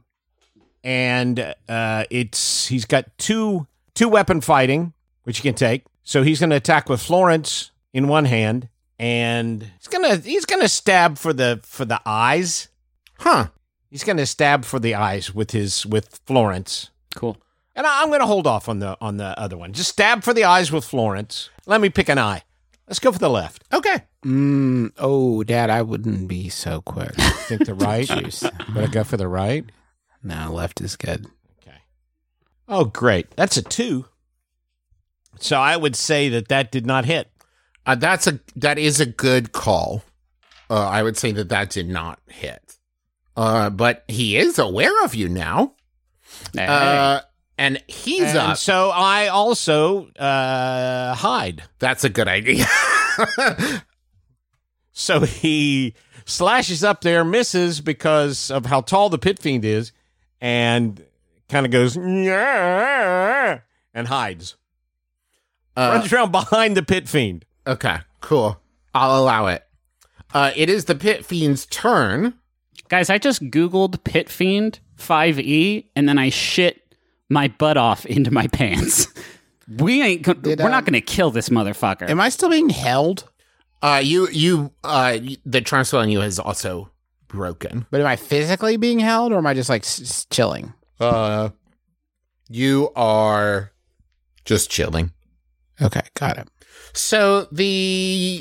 he's got two weapon fighting, which he can take. So he's going to attack with Florence in one hand, and he's gonna stab for the eyes. Huh. He's going to stab for the eyes with Florence. Cool. And I'm going to hold off on the other one. Just stab for the eyes with Florence. Let me pick an eye. Let's go for the left. Okay. Oh, Dad, I wouldn't be so quick. Think the right? Better go for the right? No, left is good. Okay. Oh, great. That's a 2. So I would say that did not hit. That is a good call. I would say that did not hit. But he is aware of you now. Hey. And he's up. So I also hide. That's a good idea. So he slashes up there, misses because of how tall the pit fiend is, and kind of goes, "Nyah," and hides. Runs around behind the pit fiend. Okay, cool. I'll allow it. It is the pit fiend's turn. Guys, I just Googled Pit Fiend 5e, and then I shit my butt off into my pants. We're not going to kill this motherfucker. Am I still being held? The charm spell on you has also broken. But am I physically being held, or am I just like chilling? You are just chilling. Okay, got it. So the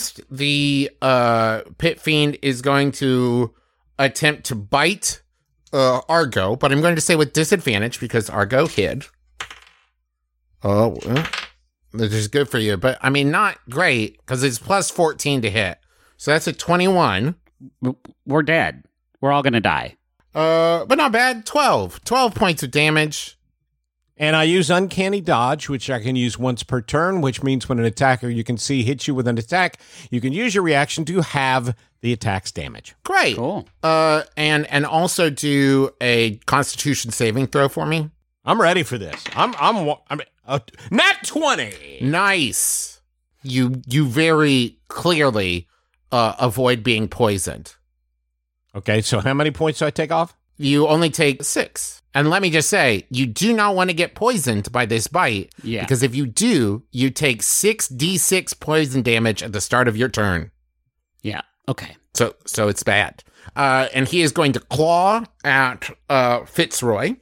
pit fiend is going to attempt to bite Argo, but I'm going to say with disadvantage because Argo hid. Oh, well, this is good for you, but I mean, not great because it's plus 14 to hit. So that's a 21. We're dead. We're all going to die. But not bad. 12 points of damage. And I use Uncanny Dodge, which I can use once per turn, which means when an attacker you can see hits you with an attack, you can use your reaction to halve the attack's damage. Great. Cool. And also do a Constitution saving throw for me. I'm ready for this. I'm nat 20. Nice. You very clearly avoid being poisoned. Okay, so how many points do I take off? You only take 6. And let me just say, you do not want to get poisoned by this bite. Yeah. Because if you do, you take 6d6 poison damage at the start of your turn. Yeah. Okay. So it's bad. And he is going to claw at Fitzroy.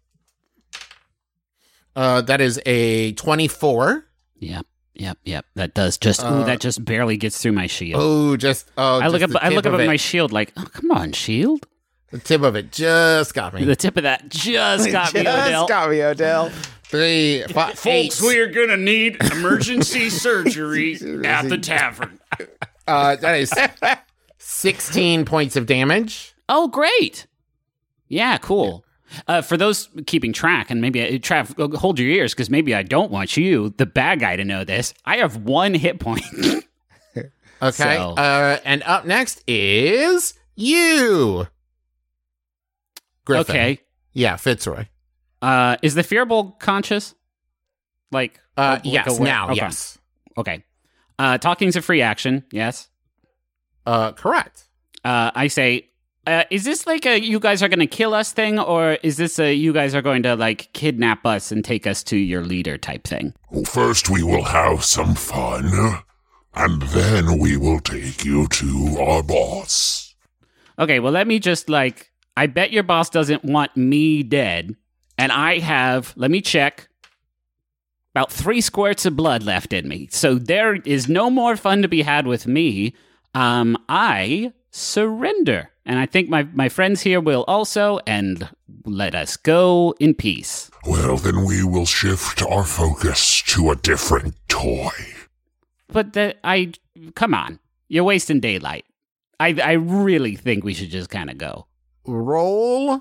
That is a 24. Yep. That does just that just barely gets through my shield. I look up at my shield like, oh, come on, shield. The tip of it just got me. The tip of that just got me, Odell. Got me, Odell. 3, 5, 8. Folks, we are gonna need emergency surgery at the tavern. That is 16 points of damage. Oh, great! Yeah, cool. For those keeping track, and maybe Trav, hold your ears because maybe I don't want you, the bad guy, to know this. I have 1 hit point. Okay. So- And up next is you, Griffin. Okay. Yeah, Fitzroy. Is the Fearbowl conscious? Like Yes. aware? Now, Okay. yes. Okay. Talking's a free action. Yes. Correct. I say, is this like a you guys are going to kill us thing, or is this a you guys are going to like kidnap us and take us to your leader type thing? Well, first we will have some fun, and then we will take you to our boss. Okay, well, let me just I bet your boss doesn't want me dead, and I have, let me check, about 3 squirts of blood left in me. So there is no more fun to be had with me. I surrender. And I think my friends here will also, and let us go in peace. Well, then we will shift our focus to a different toy. But come on, you're wasting daylight. I really think we should just kind of go. Roll.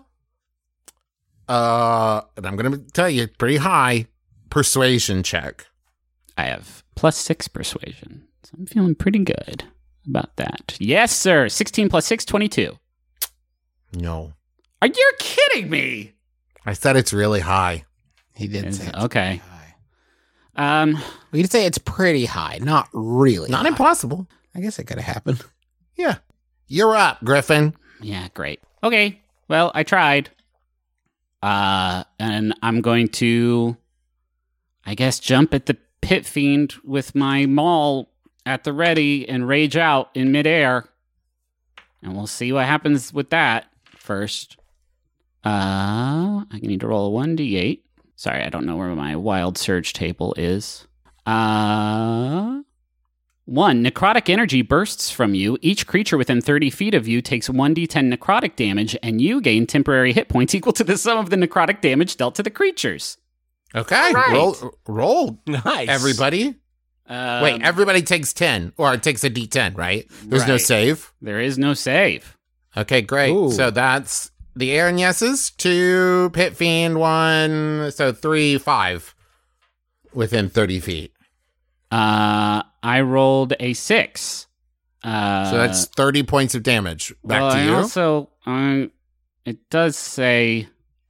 And I'm going to tell you, pretty high persuasion check. I have +6 persuasion, so I'm feeling pretty good about that. Yes, sir. 16 + 6, 22. No. Are you kidding me? I said it's really high. He did Is- say it's okay. pretty high. We could say it's pretty high, not really. Not high. impossible. I guess it could have happened. Yeah. You're up, Griffin. Yeah, great. Okay. Well, I tried. And I'm going to, I guess, jump at the pit fiend with my maul at the ready and rage out in midair. And we'll see what happens with that first. I need to roll a 1d8. Sorry, I don't know where my wild surge table is. 1. Necrotic energy bursts from you. Each creature within 30 feet of you takes 1d10 necrotic damage, and you gain temporary hit points equal to the sum of the necrotic damage dealt to the creatures. Okay. right. Roll. Nice. Everybody. Wait, everybody takes 10, or it takes a d10, right? There's no Right. save. There is no save. Okay, great. Ooh. So that's the Aaron yeses, 2, Pit Fiend, 1, so 3, 5 within 30 feet. I rolled a 6. So that's 30 points of damage. Back to you. Also, it does say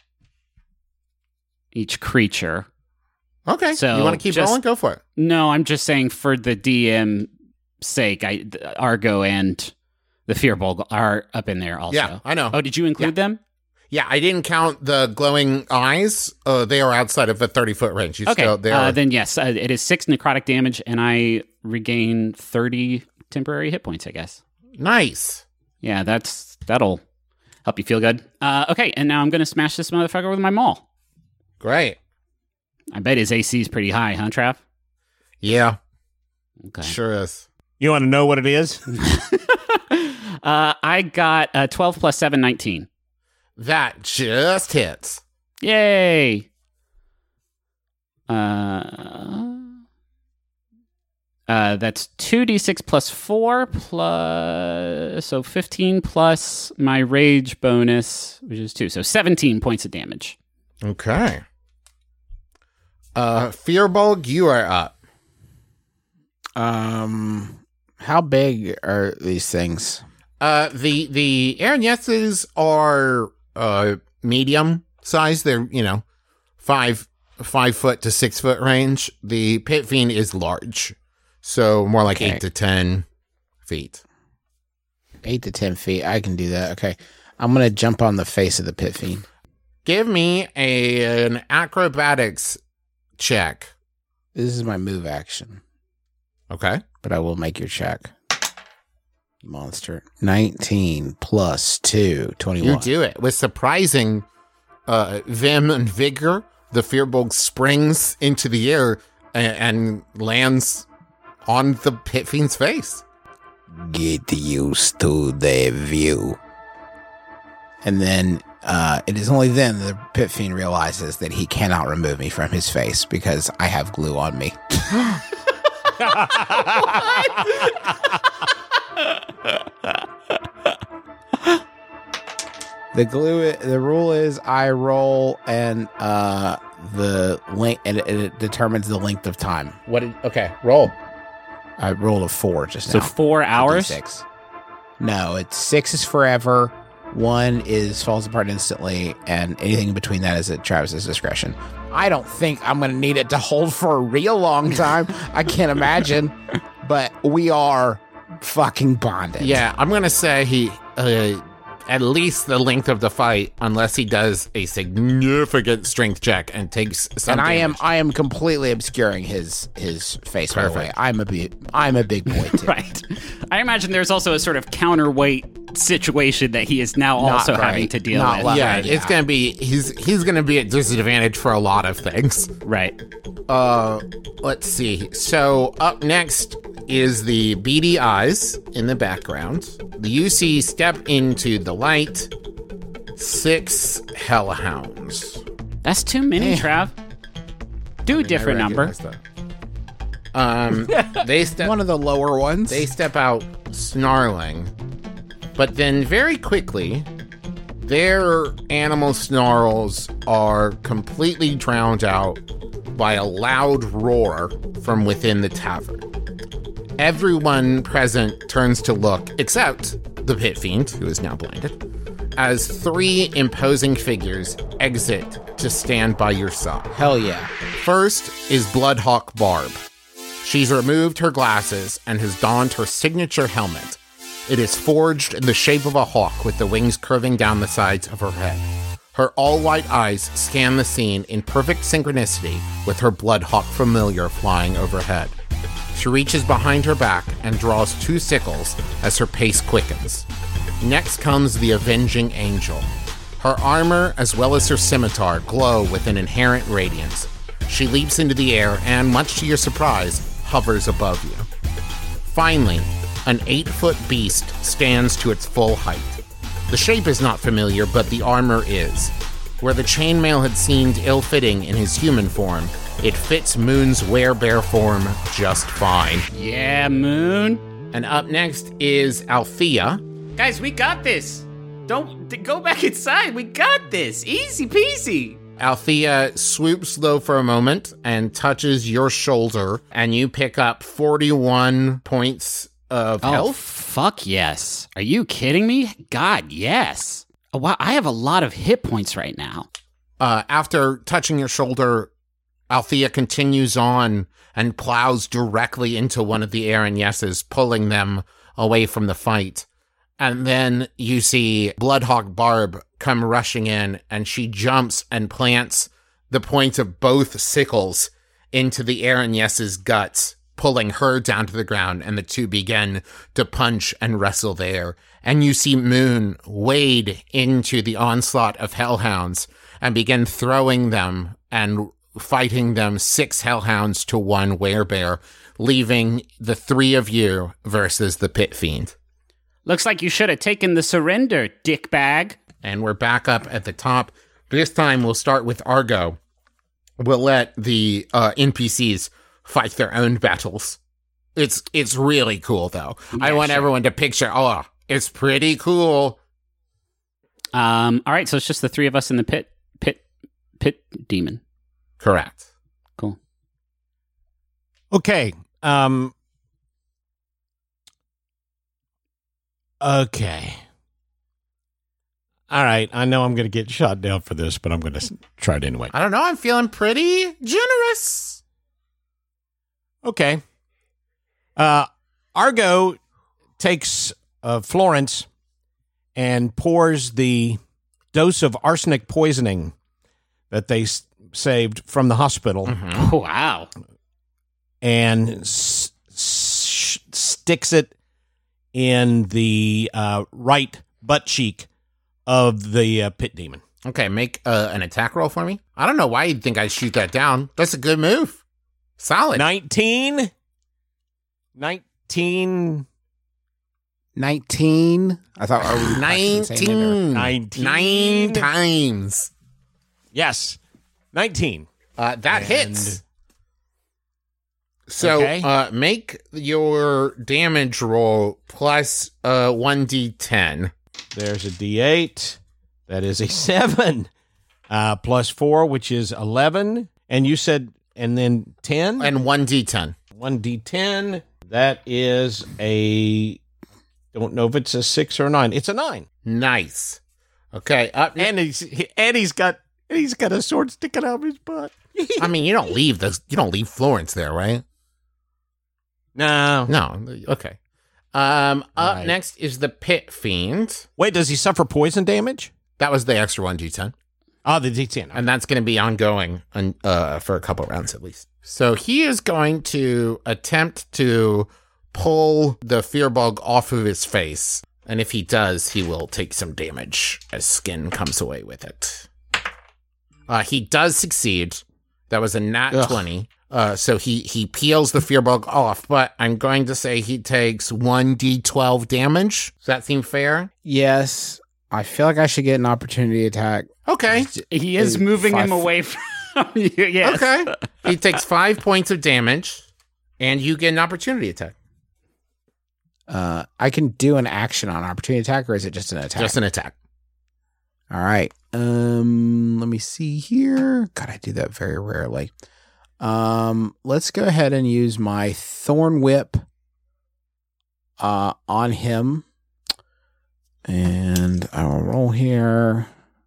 each creature. Okay. So you want to keep just- rolling? Go for it. No, I'm just saying for the DM sake, Argo and the Fearbowl are up in there also. Yeah, I know. Oh, did you include them? Yeah, I didn't count the glowing eyes. They are outside of the 30-foot range. Okay, They are, then yes, it is 6 necrotic damage, and I regain 30 temporary hit points, I guess. nice. Yeah, that'll help you feel good. Okay, and now I'm going to smash this motherfucker with my maul. Great. I bet his AC is pretty high, huh, Trav? Yeah, Okay. sure is. You want to know what it is? I got 12 plus 7, 19. That just hits. Yay! That's 2d6 plus 4 plus, so 15 plus my rage bonus, which is 2, so 17 points of damage. Okay. Fearbulg, you are up. How big are these things? The Aranesses are medium size. They're 5 foot to 6 foot range. The Pit Fiend is large, so more like 8 to 10 feet. 8 to 10 feet. I can do that. Okay, I'm gonna jump on the face of the Pit Fiend. Give me an acrobatics check. This is my move action, Okay. but I will make your check. Monster. 19 plus 2, 21. You do it with surprising vim and vigor. The Fearbulg springs into the air and lands on the Pit Fiend's face. Get used to the view. And then it is only then the Pit Fiend realizes that he cannot remove me from his face because I have glue on me. The rule is I roll and the length, and it determines the length of time. Okay, roll. I rolled a 4 just So now. 4 hours? 6. No, it's 6 is forever. 1 is falls apart instantly, and anything in between that is at Travis's discretion. I don't think I'm going to need it to hold for a real long time. I can't imagine, but we are fucking bonded. Yeah, I'm going to say he, at least the length of the fight, unless he does a significant strength check and takes some And damage. I am completely obscuring his face. By the way, I'm a big boy too. Right. I imagine there's also a sort of counterweight situation that he is now also right. having to deal Not with. well. Yeah, Yeah. it's going to be, he's going to be at disadvantage for a lot of things. Right. Let's see. So up next is the beady eyes in the background. You see step into the light 6 hellhounds. That's too many, Trav. Do a different number. They step One of the lower ones. They step out snarling, but then very quickly, their animal snarls are completely drowned out by a loud roar from within the tavern. Everyone present turns to look, except the Pit Fiend, who is now blinded, as 3 imposing figures exit to stand by your side. Hell yeah. First is Bloodhawk Barb. She's removed her glasses and has donned her signature helmet. It is forged in the shape of a hawk with the wings curving down the sides of her head. Her all-white eyes scan the scene in perfect synchronicity with her Bloodhawk familiar flying overhead. She reaches behind her back and draws 2 sickles as her pace quickens. Next comes the Avenging Angel. Her armor, as well as her scimitar, glow with an inherent radiance. She leaps into the air and, much to your surprise, hovers above you. Finally, an 8-foot beast stands to its full height. The shape is not familiar, but the armor is. Where the chainmail had seemed ill-fitting in his human form, it fits Moon's werebear form just fine. Yeah, Moon. And up next is Althea. Guys, we got this. Don't go back inside. We got this. Easy peasy. Althea swoops low for a moment and touches your shoulder, and you pick up 41 points of Oh, health. fuck yes. Are you kidding me? God, yes. Oh, wow, I have a lot of hit points right now. After touching your shoulder, Althea continues on and plows directly into one of the Aranesses, pulling them away from the fight. And then you see Bloodhawk Barb come rushing in, and she jumps and plants the point of both sickles into the Aranesse's guts, pulling her down to the ground, and the two begin to punch and wrestle there. And you see Moon wade into the onslaught of hellhounds and begin throwing them and fighting them 6 hellhounds to 1 werebear, leaving the 3 of you versus the Pit Fiend. Looks like you should have taken the surrender, dickbag. And we're back up at the top. This time we'll start with Argo. We'll let the NPCs fight their own battles. It's really cool, though. I want everyone to picture, it's pretty cool. All right, so it's just the 3 of us in the pit demon. Correct. Cool. Okay. Okay. All right. I know I'm going to get shot down for this, but I'm going to try it anyway. I don't know. I'm feeling pretty generous. Okay. Argo takes Florence and pours the dose of arsenic poisoning that they saved from the hospital Wow. and sticks it in the right butt cheek of the pit demon. Okay, make an attack roll for me. I don't know why you'd think I'd shoot that down. That's a good move. Solid. 19. 19. I thought are we 19. 19. 9 times. Yes. 19. That hits. So Okay. make your damage roll plus 1d10. There's a D8. That is a 7. Plus 4, which is 11. And you said, and then 10? And 1d10. 1D10. That is a, don't know if it's a 6 or a 9. It's a 9. Nice. Okay. And he's got a sword sticking out of his butt. I mean, you don't leave Florence there, right? No. No. Okay. Up Right. next is the Pit Fiend. Wait, does he suffer poison damage? That was the extra 1d10. Oh, the D10. And that's going to be ongoing for a couple rounds at least. So he is going to attempt to pull the Fearbog off of his face. And if he does, he will take some damage as skin comes away with it. He does succeed. That was a nat 20. So he peels the Fearbog off, but I'm going to say he takes 1d12 damage. Does that seem fair? Yes. I feel like I should get an opportunity attack. Okay. He is moving him away from you. Yes. Okay. He takes 5 points of damage, and you get an opportunity attack. I can do an action on opportunity attack, or is it just an attack? Just an attack. All right. Let me see here. God, I do that very rarely. Let's go ahead and use my Thorn Whip on him. And I will roll here.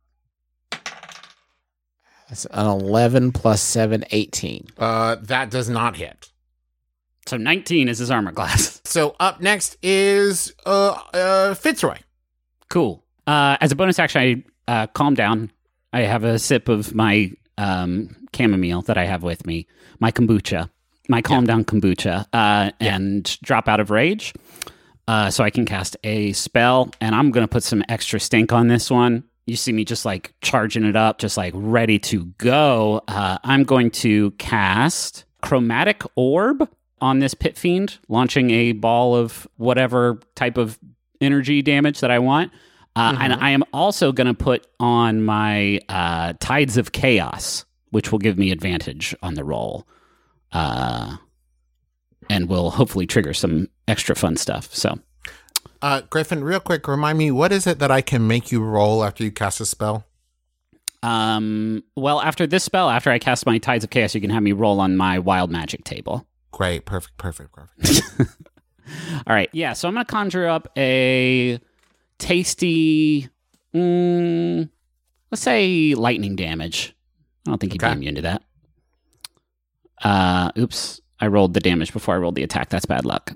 That's an 11 plus 7, 18. That does not hit. So 19 is his armor class. So up next is Fitzroy. Cool. As a bonus action, I calm down. I have a sip of my chamomile that I have with me, my kombucha, my calm down kombucha, and drop out of rage. So I can cast a spell, and I'm going to put some extra stink on this one. You see me just like charging it up, just like ready to go. I'm going to cast Chromatic Orb on this Pit Fiend, launching a ball of whatever type of energy damage that I want. And I am also going to put on my Tides of Chaos, which will give me advantage on the roll. And will hopefully trigger some extra fun stuff. So, Griffin, real quick, remind me, what is it that I can make you roll after you cast a spell? well, after this spell, after I cast my Tides of Chaos, you can have me roll on my Wild Magic table. Great. Perfect. All right. Yeah, so I'm going to conjure up a tasty, let's say lightning damage. I don't think he'd be immune to that. Oops. I rolled the damage before I rolled the attack. That's bad luck.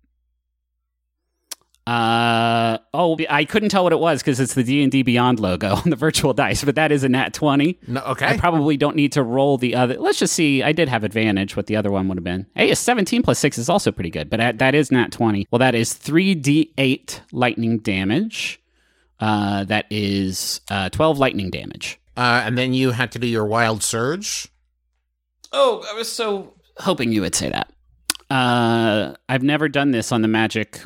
I couldn't tell what it was because it's the D&D Beyond logo on the virtual dice, but that is a nat 20. No, okay. I probably don't need to roll the other. Let's just see. I did have advantage. What the other one would have been. Hey, a 17 plus 6 is also pretty good, but that is nat 20. Well, that is 3d8 lightning damage. That is 12 lightning damage. And then you had to do your Wild Surge. Oh, I was so hoping you would say that. I've never done this on the magic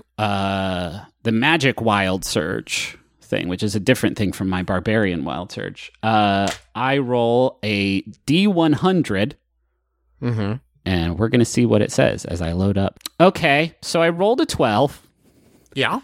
Wild Surge thing, which is a different thing from my Barbarian Wild Surge. I roll a D100, and we're going to see what it says as I load up. Okay, so I rolled a 12. Yeah.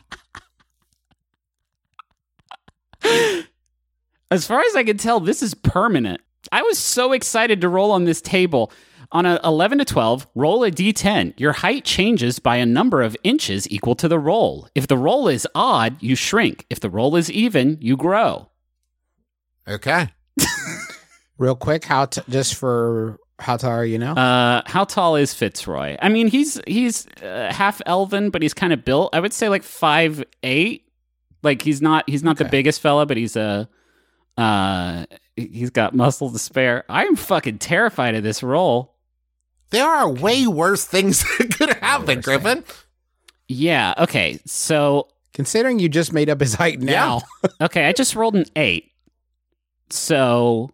As far as I can tell, this is permanent. I was so excited to roll on this table. On a 11 to 12, roll a d10. Your height changes by a number of inches equal to the roll. If the roll is odd, you shrink. If the roll is even, you grow. Okay. Real quick, just for how tall are you now? How tall is Fitzroy? I mean, he's half elven, but he's kind of built. I would say like 5'8". Like he's not the biggest fella, but he's got muscle to spare. I'm fucking terrified of this roll. There are way worse things that could happen, Griffin. Yeah. Okay. So Considering you just made up his height now. okay, I just rolled an 8. So,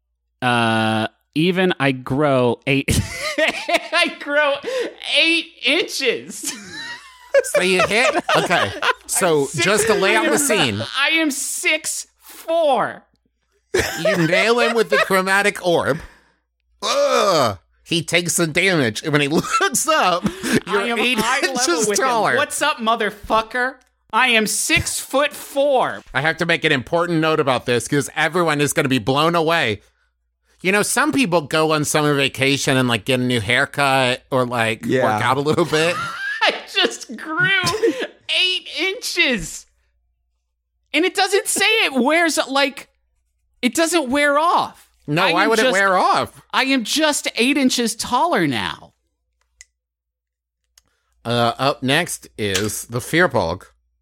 even I grow 8. I grow 8 inches. So you hit? Okay. So just to lay out the scene. I am 6'4". You nail him with the chromatic orb. Ugh. He takes the damage, and when he looks up, you're 8 inches taller. What's up, motherfucker? I am 6'4". I have to make an important note about this because everyone is going to be blown away. You know, some people go on summer vacation and like get a new haircut or like work out a little bit. I just grew 8 inches. And it doesn't say it wears, like, it doesn't wear off. No, why would it wear off? I am just 8 inches taller now. Up next is the Fearbog.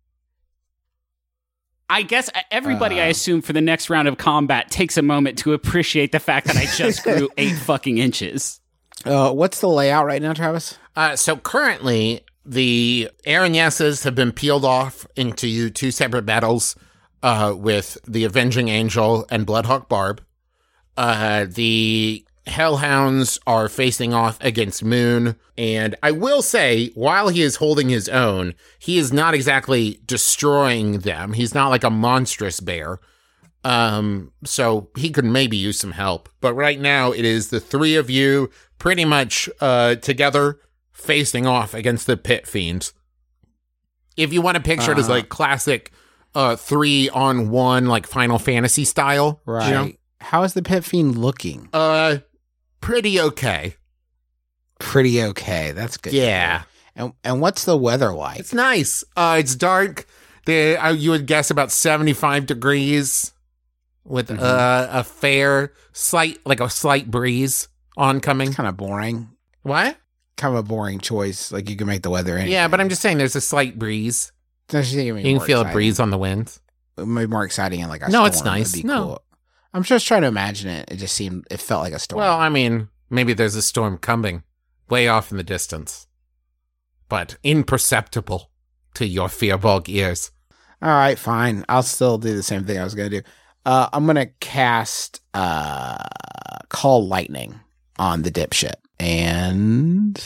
I guess everybody, I assume, for the next round of combat takes a moment to appreciate the fact that I just grew 8 fucking inches. What's the layout right now, Travis? So currently, the Aranesses have been peeled off into 2 separate battles with the Avenging Angel and Bloodhawk Barb. The Hellhounds are facing off against Moon, and I will say, while he is holding his own, he is not exactly destroying them. He's not like a monstrous bear. So he could maybe use some help. But right now, it is the 3 of you pretty much together facing off against the Pit Fiends. If you want to picture it as like classic 3-on-1, like Final Fantasy style. Right. You know? How is the Pit Fiend looking? Pretty okay. Pretty okay. That's good. Yeah. And what's the weather like? It's nice. It's dark. You would guess about 75 degrees with a slight breeze oncoming. Kind of boring. What? Kind of a boring choice. Like you can make the weather anything. Yeah, but I'm just saying there's a slight breeze. You can feel a breeze on the wind. It might be more exciting in like a No, storm. it's nice. It'd be No. cool. I'm just trying to imagine it. It felt like a storm. Well, I mean, maybe there's a storm coming way off in the distance, but imperceptible to your Fearbog ears. All right, fine. I'll still do the same thing I was going to do. I'm going to cast Call Lightning on the dipshit. And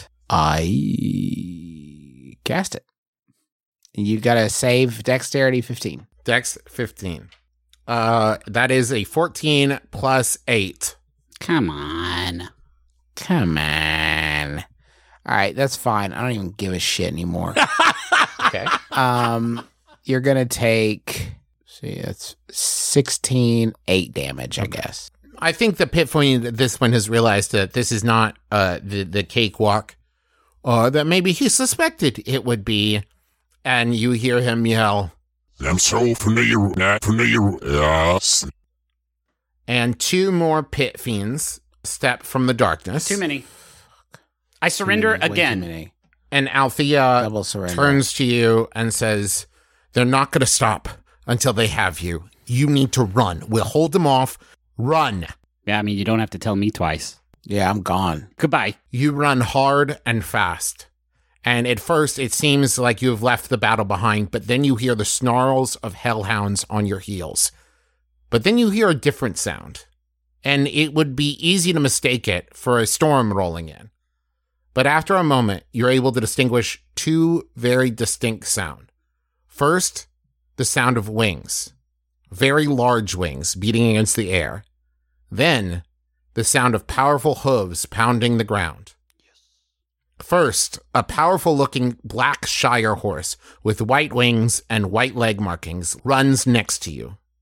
I cast it. You got to save Dexterity 15. Dex 15. That is a 14 plus 8. Come on. All right, that's fine. I don't even give a shit anymore. Okay. You're going to take, that's 16, 8 damage, I guess. I think the Pit Fiend, this one has realized that this is not the cakewalk that maybe he suspected it would be. And you hear him yell, I'm so familiar, yes. And 2 more Pit Fiends step from the darkness. Too many. I surrender again. Way too many. And Althea Double surrender. turns to you and says, they're not going to stop until they have you. You need to run. We'll hold them off. Run. Yeah, I mean, you don't have to tell me twice. Yeah, I'm gone. Goodbye. You run hard and fast. And at first, it seems like you have left the battle behind, but then you hear the snarls of hellhounds on your heels. But then you hear a different sound. And it would be easy to mistake it for a storm rolling in. But after a moment, you're able to distinguish 2 very distinct sounds. First, the sound of wings. Very large wings beating against the air. Then, the sound of powerful hooves pounding the ground. First, a powerful-looking black Shire horse with white wings and white leg markings runs next to you.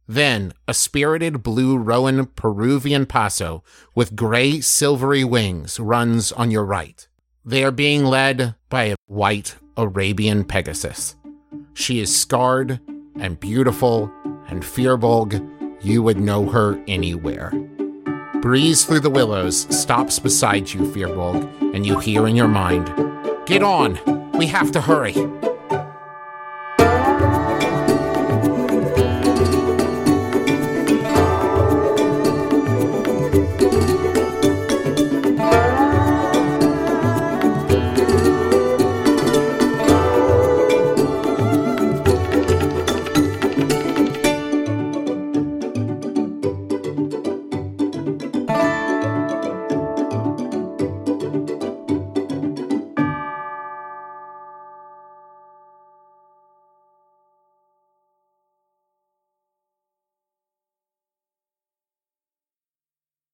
Then, a spirited blue roan Peruvian paso with gray silvery wings runs on your right. They are being led by a white Arabian Pegasus. She is scarred and beautiful, and Firbolg, you would know her anywhere. Breeze through the willows stops beside you, Firbolg, and you hear in your mind, "Get on! We have to hurry!"